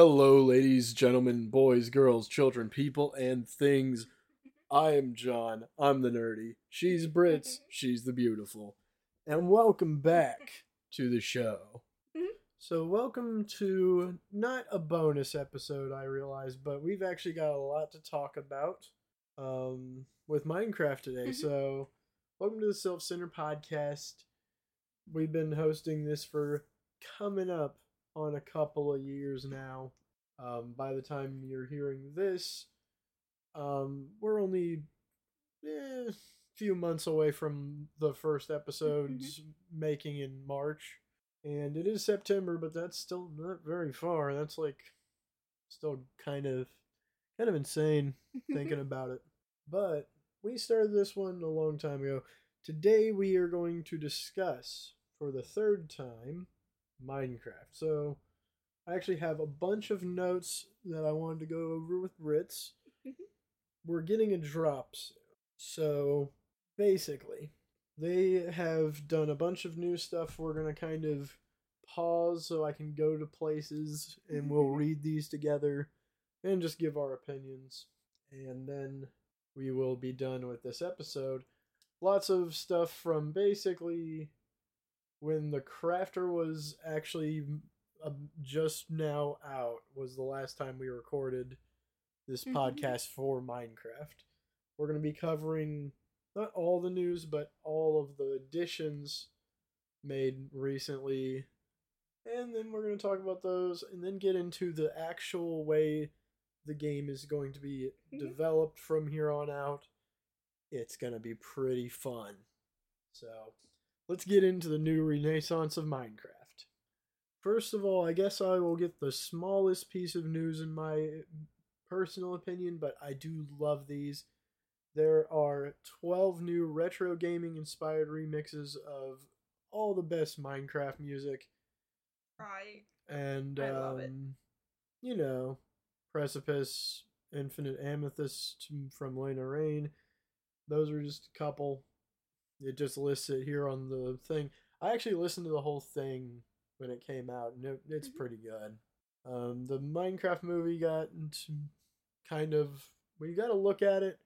Hello, ladies, gentlemen, boys, girls, children, people, and things. I am John. I'm the nerdy. She's Brits. She's the beautiful. And welcome back to the show. So, welcome to not a bonus episode, I realize, but we've actually got a lot to talk about with Minecraft today. So, welcome to the Self Center Podcast. We've been hosting this for coming up on a couple of years now. By the time you're hearing this, we're only a few months away from the first episode's making in March. And it is September, but that's still not very far. That's like still kind of insane thinking about it. But we started this one a long time ago. Today we are going to discuss for the third time Minecraft. So I actually have a bunch of notes that I wanted to go over with Ritz. We're getting a drop soon. So basically, they have done a bunch of new stuff. We're going to kind of pause so I can go to places and we'll read these together and just give our opinions. And then we will be done with this episode. Lots of stuff from basically when the crafter was actually just now out was the last time we recorded this podcast for Minecraft. We're going to be covering not all the news, but all of the additions made recently. And then we're going to talk about those and then get into the actual way the game is going to be developed from here on out. It's going to be pretty fun. So let's get into the new renaissance of Minecraft. First of all, I guess I will get the smallest piece of news in my personal opinion, but I do love these. There are 12 new retro gaming inspired remixes of all the best Minecraft music. Right. And, I love it. You know, Precipice, Infinite Amethyst from Lena Rain. Those are just a couple. It just lists it here on the thing. I actually listened to the whole thing when it came out, and it's pretty good. The Minecraft movie got kind of, when you got to look at it,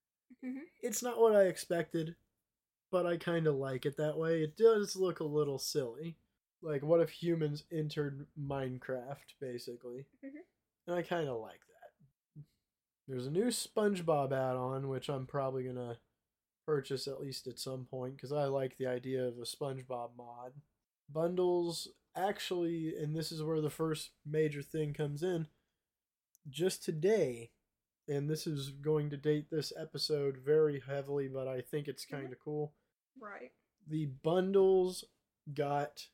it's not what I expected, but I kind of like it that way. It does look a little silly. Like, what if humans entered Minecraft, basically? And I kind of like that. There's a new SpongeBob add-on, which I'm probably going to purchase at least at some point, because I like the idea of a SpongeBob mod. Bundles, actually, and this is where the first major thing comes in, just today, and this is going to date this episode very heavily, but I think it's kind of cool. Right. The bundles got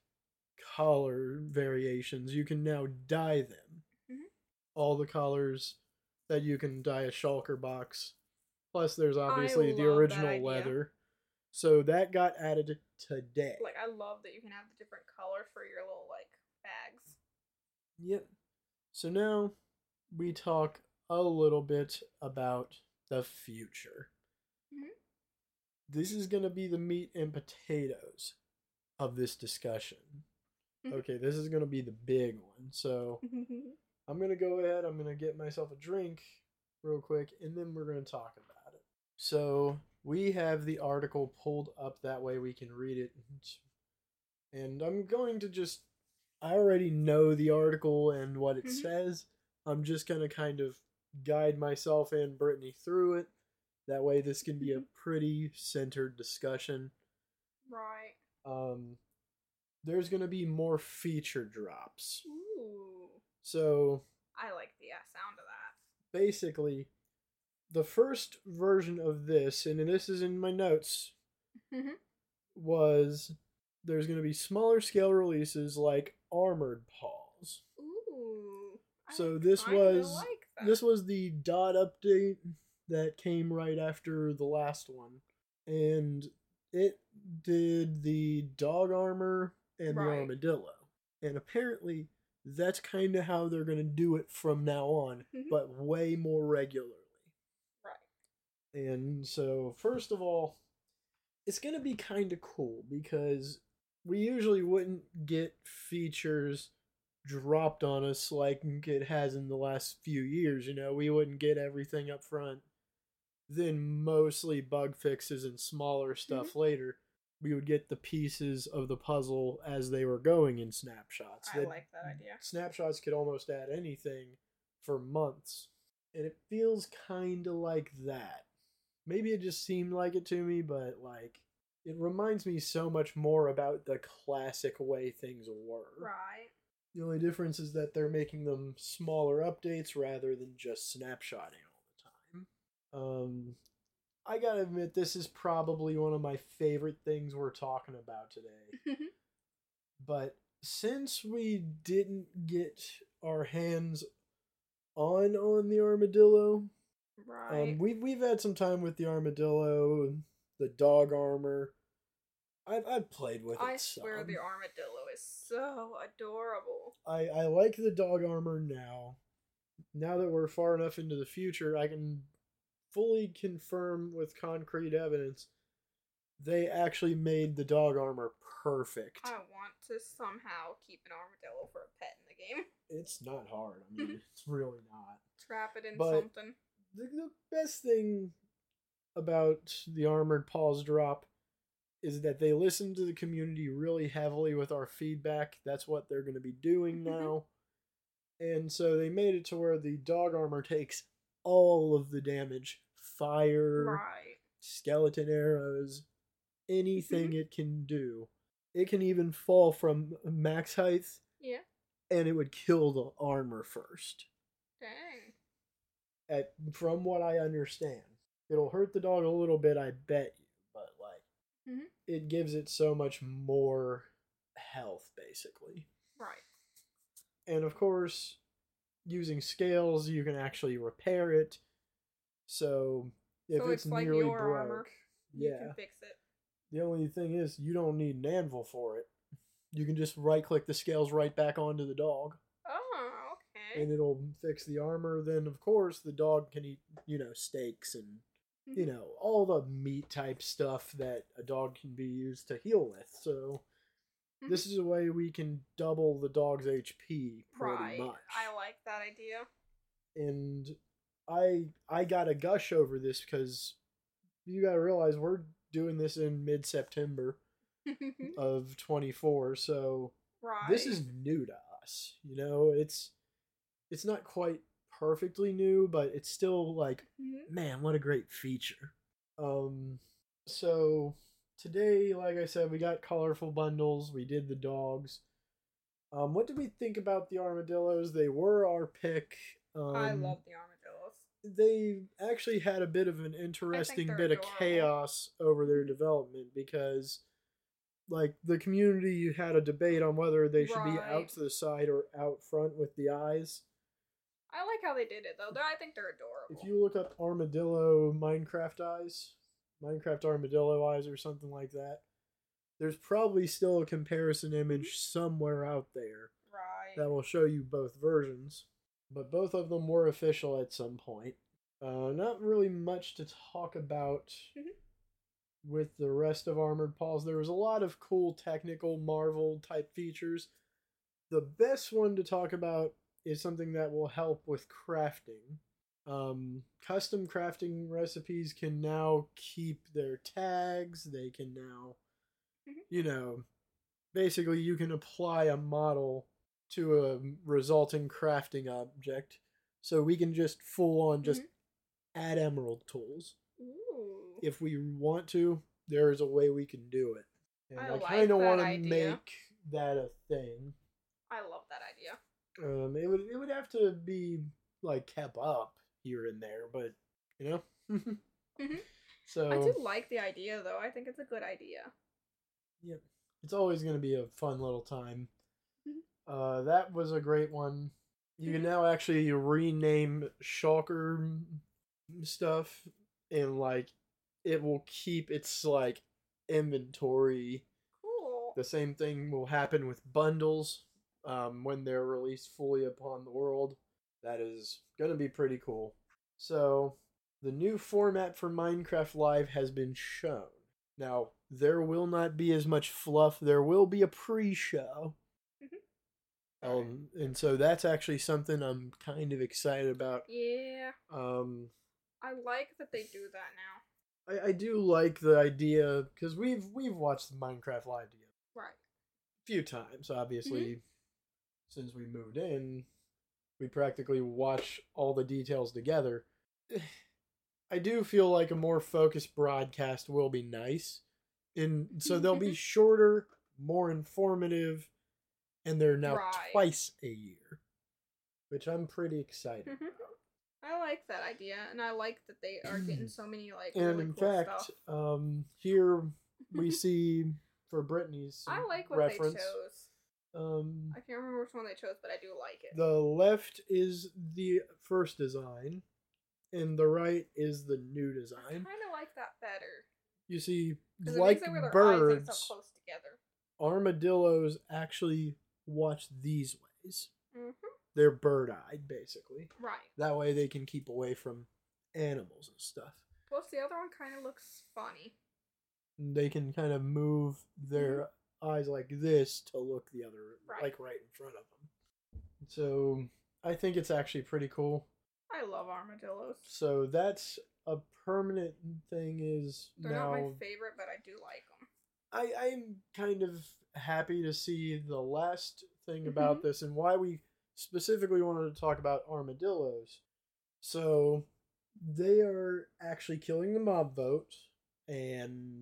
color variations. You can now dye them. All the colors that you can dye a shulker box. Plus, there's obviously the original leather. So that got added today. Like, I love that you can have the different color for your little, like, bags. Yep. So now we talk a little bit about the future. This is going to be the meat and potatoes of this discussion. Okay, this is going to be the big one. So I'm going to go ahead, I'm going to get myself a drink real quick, and then we're going to talk about it. So we have the article pulled up, that way we can read it. And I'm going to just, I already know the article and what it says. I'm just going to kind of guide myself and Brittany through it. That way this can be a pretty centered discussion. Right. There's going to be more feature drops. Ooh. So I like the sound of that. Basically, the first version of this, and this is in my notes, was there's going to be smaller scale releases like Armored Paws. Ooh. So this was the dot update that came right after the last one, and it did the dog armor and the armadillo, and apparently that's kind of how they're going to do it from now on, but way more regularly. Right. And so, first of all, it's going to be kind of cool because we usually wouldn't get features dropped on us like it has in the last few years. We wouldn't get everything up front, then mostly bug fixes and smaller stuff later. We would get the pieces of the puzzle as they were going in snapshots. I like that idea. Snapshots could almost add anything for months. And it feels kind of like that. Maybe it just seemed like it to me, but like it reminds me so much more about the classic way things were. Right. The only difference is that they're making them smaller updates rather than just snapshotting all the time. I gotta admit, this is probably one of my favorite things we're talking about today. But since we didn't get our hands on the armadillo, Right. we've had some time with the armadillo, the dog armor. I've played with it. I swear the armadillo is so adorable. I like the dog armor now. Now that we're far enough into the future, I can fully confirm with concrete evidence they actually made the dog armor perfect. I want to somehow keep an armadillo for a pet in the game. It's not hard. I mean, it's really not. Trap it in But something. The best thing about the Armored Paws drop is that they listen to the community really heavily with our feedback. That's what they're going to be doing now. And so they made it to where the dog armor takes all of the damage. Fire, Right. skeleton arrows, anything it can do. It can even fall from max height. Yeah. And it would kill the armor first. Dang. From what I understand. It'll hurt the dog a little bit, I bet you. But, like, it gives it so much more health, basically. Right. And, of course, using scales, you can actually repair it. So, if it's like nearly your broke, armor. You can fix it. The only thing is, you don't need an anvil for it. You can just right-click the scales right back onto the dog. Oh, okay. And it'll fix the armor. Then, of course, the dog can eat, steaks and, all the meat-type stuff that a dog can be used to heal with. So, this is a way we can double the dog's HP pretty much. I like that idea. And I got a gush over this because you got to realize we're doing this in mid-September of 24, so this is new to us. It's not quite perfectly new, but it's still like, man, what a great feature. So today, like I said, we got colorful bundles. We did the dogs. What did we think about the armadillos? They were our pick. I love the armadillos. They actually had a bit of an interesting bit of chaos over their development because, like, the community had a debate on whether they should be out to the side or out front with the eyes. I like how they did it, though. I think they're adorable. If you look up armadillo Minecraft eyes, Minecraft armadillo eyes or something like that, there's probably still a comparison image somewhere out there that will show you both versions. But both of them were official at some point. Not really much to talk about with the rest of Armored Paws. There was a lot of cool technical Marvel type features. The best one to talk about is something that will help with crafting. Custom crafting recipes can now keep their tags. They can now, basically you can apply a model to a resulting crafting object. So we can just full on just add emerald tools. Ooh. If we want to, there is a way we can do it. And I like kind of want to idea. make that a thing. I love that idea. It would have to be like kept up here and there, but So I do like the idea, though. I think it's a good idea. Yep, it's always going to be a fun little time. That was a great one. You can now actually rename shulker stuff, and like it will keep its like inventory. Cool. The same thing will happen with bundles when they're released fully upon the world. That is going to be pretty cool. So the new format for Minecraft Live has been shown. Now, there will not be as much fluff. There will be a pre-show. And so that's actually something I'm kind of excited about. Yeah. Um, I like that they do that now. I do like the idea because we've watched the Minecraft live together Right. a few times. Obviously, since we moved in, we practically watch all the details together. I do feel like a more focused broadcast will be nice, and so they'll be shorter, more informative, and they're now Right. twice a year, which I'm pretty excited about. I like that idea, and I like that they are getting so many like And really in cool fact, stuff. here we see for Brittany's I like what reference. they chose. I can't remember which one they chose, but I do like it. The left is the first design, and the right is the new I design. kind of like that better. You see, Because like it makes it where their birds, eyes ain't so close together. armadillos actually watch these ways. Mm-hmm. They're bird-eyed, basically. Right. That way they can keep away from animals and stuff. Plus, the other one kind of looks funny. They can kind of move their eyes like this to look the other, like right in front of them. So I think it's actually pretty cool. I love armadillos. So that's a permanent thing. They're now, not my favorite, but I do like them. I'm kind of happy to see the last thing about this and why we specifically wanted to talk about armadillos. So they are actually killing the mob vote, and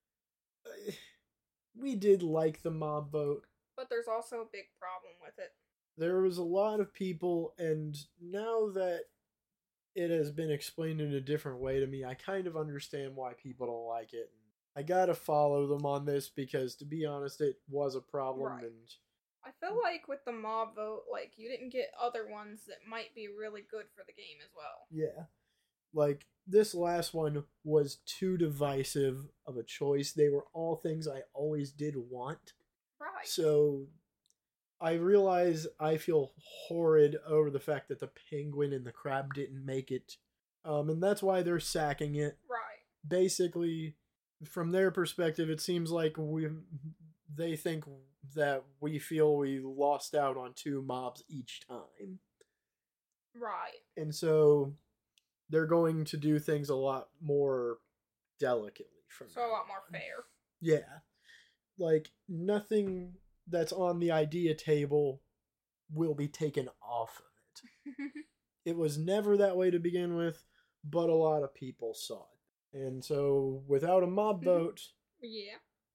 we did like the mob vote. But there's also a big problem with it. There was a lot of people, and now that it has been explained in a different way to me, I kind of understand why people don't like it. I gotta follow them on this because, to be honest, it was a problem. Right. And I feel like with the mob vote, like, you didn't get other ones that might be really good for the game as well. Yeah. Like, this last one was too divisive of a choice. They were all things I always did want. Right. So I realize I feel horrid over the fact that the penguin and the crab didn't make it. And that's why they're sacking it. Right. Basically, from their perspective, it seems like they think that we feel we lost out on 2 mobs each time. Right. And so they're going to do things a lot more delicately from So a lot more fair. Yeah. Like, nothing that's on the idea table will be taken off of it. It was never that way to begin with, but a lot of people saw it. And so, without a mob vote, yeah,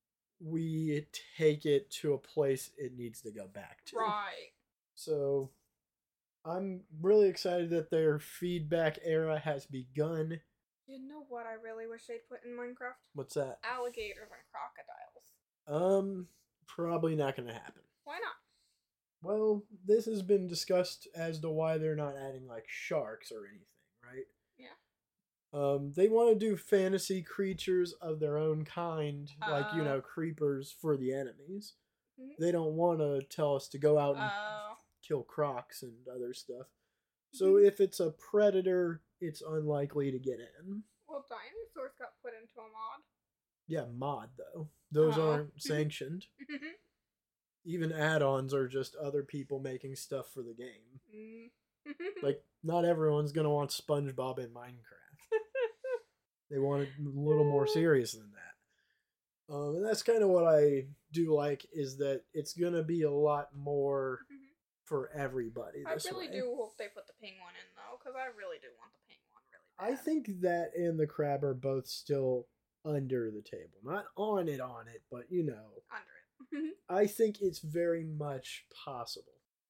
we take it to a place it needs to go back to. Right. So, I'm really excited that their feedback era has begun. You know what I really wish they'd put in Minecraft? What's that? Alligators and crocodiles. Probably not gonna happen. Why not? Well, this has been discussed as to why they're not adding, like, sharks or anything, right? Yeah. They want to do fantasy creatures of their own kind, like, creepers for the enemies. Mm-hmm. They don't want to tell us to go out and kill crocs and other stuff. So if it's a predator, it's unlikely to get in. Well, dinosaurs got put into a mod. Yeah, mod, though. Those aren't sanctioned. Even add-ons are just other people making stuff for the game. Like, not everyone's going to want SpongeBob in Minecraft. They want it a little more serious than that. And that's kind of what I do like, is that it's going to be a lot more for everybody this I really way. do hope they put the penguin in, though, because I really do want the penguin really bad. I think that and the crab are both still under the table. Not on it, but, Under it. I think it's very much possible.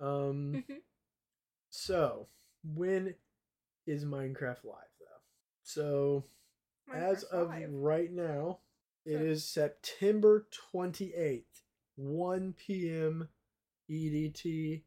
So, when is Minecraft live, though? So, as of right now, it is September 28th, 1 p.m. EDT.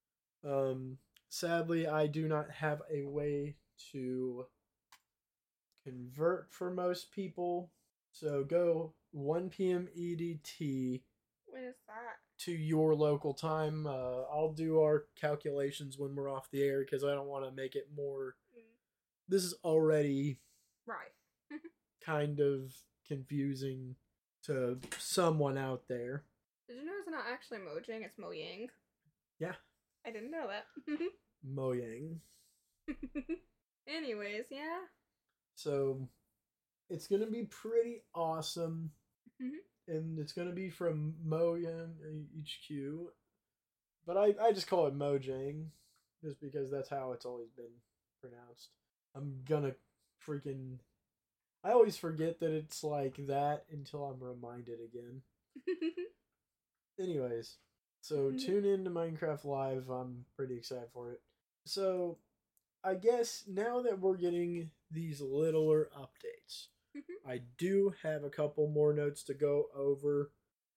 Sadly, I do not have a way to convert for most people. So go 1 p.m. EDT. When is that? To your local time. I'll do our calculations when we're off the air because I don't want to make it more. This is already kind of confusing to someone out there. Did you know it's not actually Mojang, it's Mojang? Yeah. I didn't know that. Mojang. Anyways, yeah. So it's gonna be pretty awesome, Mhm. and it's gonna be from Mojang HQ. But I just call it Mojang, just because that's how it's always been pronounced. I'm gonna freaking. I always forget that it's like that until I'm reminded again. Anyways, so tune in to Minecraft Live. I'm pretty excited for it. So I guess now that we're getting these littler updates, I do have a couple more notes to go over.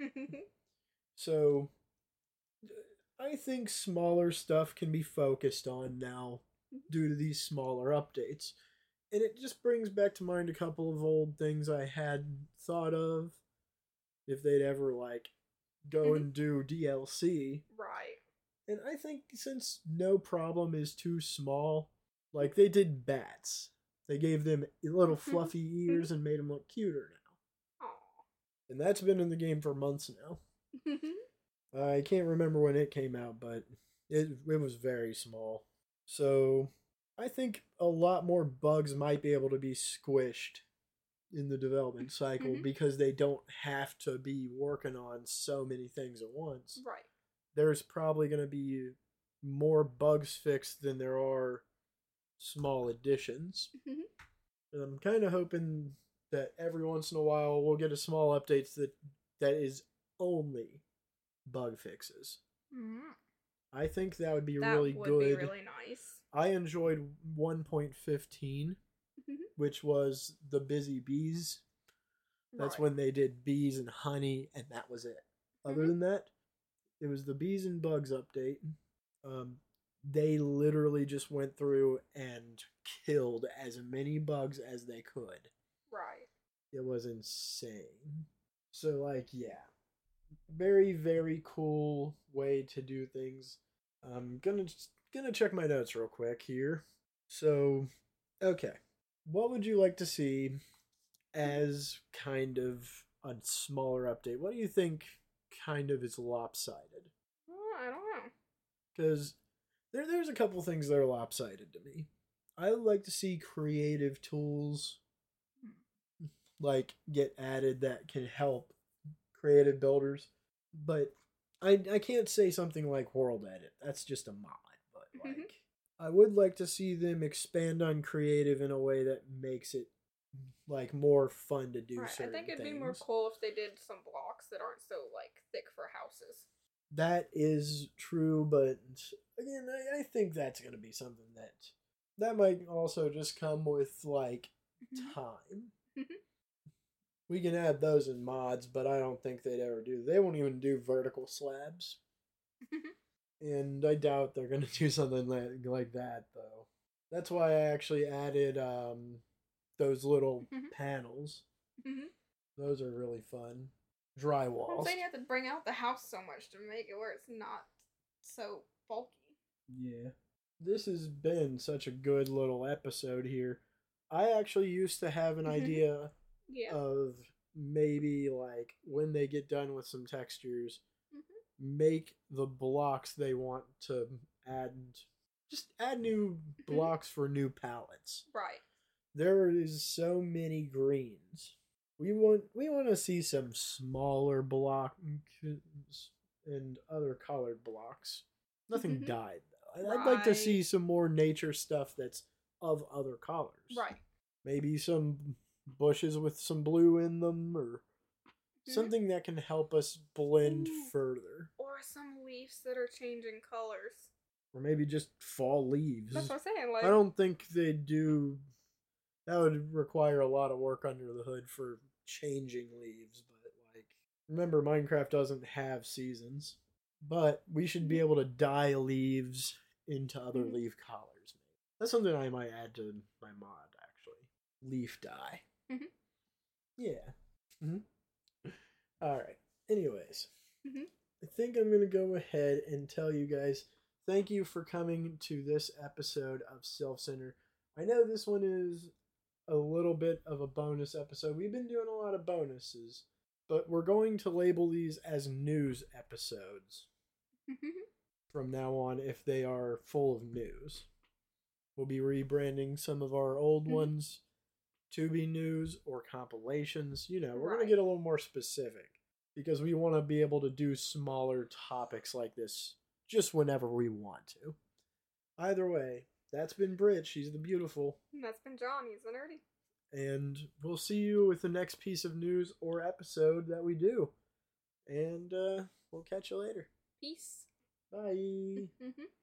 So I think smaller stuff can be focused on now due to these smaller updates. And it just brings back to mind a couple of old things I had thought of if they'd ever like go and do DLC. Right. And I think since no problem is too small, like they did bats. They gave them little fluffy ears and made them look cuter now. Aww. And that's been in the game for months now. I can't remember when it came out, but it was very small. So I think a lot more bugs might be able to be squished in the development cycle because they don't have to be working on so many things at once. Right. There's probably going to be more bugs fixed than there are small additions. And I'm kind of hoping that every once in a while we'll get a small updates that is only bug fixes. I think that would be really good. That would be really nice. I enjoyed 1.15, which was the busy bees. That's when they did bees and honey, and that was it. Other than that, it was the bees and bugs update. They literally just went through and killed as many bugs as they could. Right. It was insane. So, like, yeah. Very, very cool way to do things. I'm gonna check my notes real quick here. So, okay. What would you like to see as kind of a smaller update? What do you think kind of is lopsided? I don't know. Because there's a couple things that are lopsided to me. I would like to see creative tools like get added that can help creative builders. But I can't say something like World Edit. That's just a mod. But like I would like to see them expand on creative in a way that makes it like more fun to do certain I think it'd things. be more cool if they did some blocks that aren't so like thick for houses. That is true, but again, I think that's gonna be something that might also just come with like time. We can add those in mods, but I don't think they'd ever do. They won't even do vertical slabs. And I doubt they're going to do something like that, though. That's why I actually added those little panels. Those are really fun. Drywall. I'm saying you have to bring out the house so much to make it where it's not so bulky. Yeah. This has been such a good little episode here. I actually used to have an idea of maybe like when they get done with some textures, make the blocks they want to add, just add new blocks for new palettes. Right. There is so many greens. We want to see some smaller blocks and other colored blocks. Nothing dyed though. I'd like to see some more nature stuff that's of other colors. Right. Maybe some bushes with some blue in them or something that can help us blend further. Or some leaves that are changing colors. Or maybe just fall leaves. That's what I'm saying. Like, I don't think they do. That would require a lot of work under the hood for changing leaves. But like, remember, Minecraft doesn't have seasons. But we should be able to dye leaves into other leaf colors. That's something I might add to my mod, actually. Leaf dye. Yeah. Alright. Anyways. I think I'm going to go ahead and tell you guys thank you for coming to this episode of Self Center. I know this one is a little bit of a bonus episode. We've been doing a lot of bonuses, but we're going to label these as news episodes. from now on if they are full of news. We'll be rebranding some of our old ones to be news or compilations. You know, we're going to get a little more specific because we want to be able to do smaller topics like this just whenever we want to. Either way, that's been Brit. She's the beautiful. And that's been John. He's the nerdy. And we'll see you with the next piece of news or episode that we do. And we'll catch you later. Peace. Bye.